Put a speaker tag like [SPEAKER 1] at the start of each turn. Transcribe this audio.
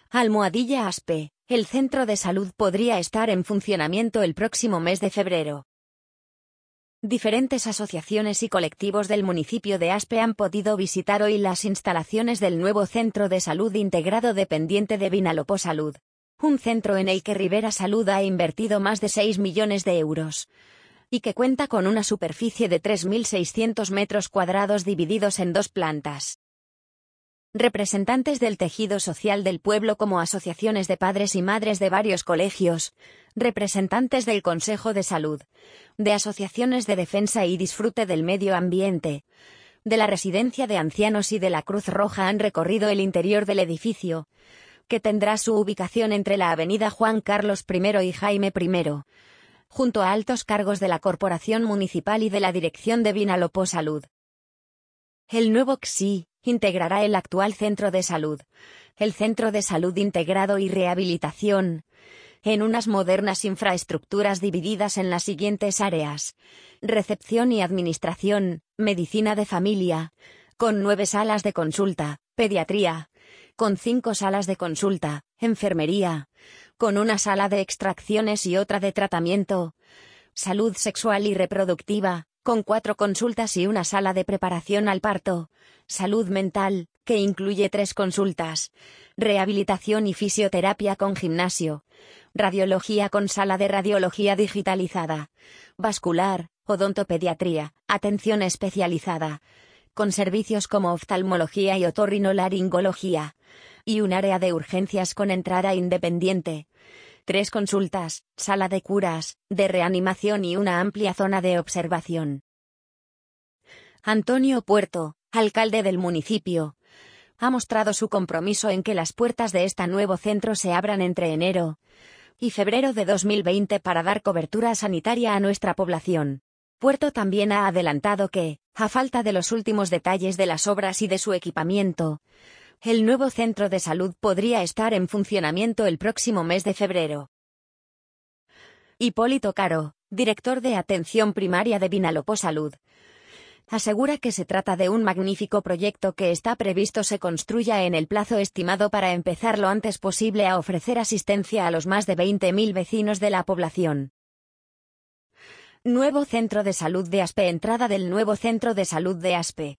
[SPEAKER 1] Almohadilla Aspe, el centro de salud podría estar en funcionamiento el próximo mes de febrero. Diferentes asociaciones y colectivos del municipio de Aspe han podido visitar hoy las instalaciones del nuevo centro de salud integrado dependiente de Vinalopó Salud, un centro en el que Ribera Salud ha invertido más de 6 millones de euros, y que cuenta con una superficie de 3.600 metros cuadrados divididos en 2 plantas. Representantes del tejido social del pueblo como asociaciones de padres y madres de varios colegios, representantes del Consejo de Salud, de asociaciones de defensa y disfrute del medio ambiente, de la residencia de ancianos y de la Cruz Roja han recorrido el interior del edificio, que tendrá su ubicación entre la avenida Juan Carlos I y Jaime I, junto a altos cargos de la Corporación Municipal y de la Dirección de Vinalopó Salud. El nuevo CSI integrará el actual centro de salud, el Centro de Salud Integrado y Rehabilitación, en unas modernas infraestructuras divididas en las siguientes áreas: recepción y administración, medicina de familia, con 9 salas de consulta, pediatría, con 5 salas de consulta, enfermería, con una sala de extracciones y otra de tratamiento, salud sexual y reproductiva, con 4 consultas y una sala de preparación al parto, salud mental, que incluye 3 consultas, rehabilitación y fisioterapia con gimnasio, radiología con sala de radiología digitalizada, vascular, odontopediatría, atención especializada, con servicios como oftalmología y otorrinolaringología, y un área de urgencias con entrada independiente, 3 consultas, sala de curas, de reanimación y una amplia zona de observación. Antonio Puerto, alcalde del municipio, ha mostrado su compromiso en que las puertas de este nuevo centro se abran entre enero y febrero de 2020 para dar cobertura sanitaria a nuestra población. Puerto también ha adelantado que, a falta de los últimos detalles de las obras y de su equipamiento, el nuevo centro de salud podría estar en funcionamiento el próximo mes de febrero. Hipólito Caro, director de Atención Primaria de Vinalopó Salud, asegura que se trata de un magnífico proyecto que está previsto se construya en el plazo estimado para empezar lo antes posible a ofrecer asistencia a los más de 20.000 vecinos de la población. Nuevo Centro de Salud de Aspe. Entrada del nuevo Centro de Salud de Aspe.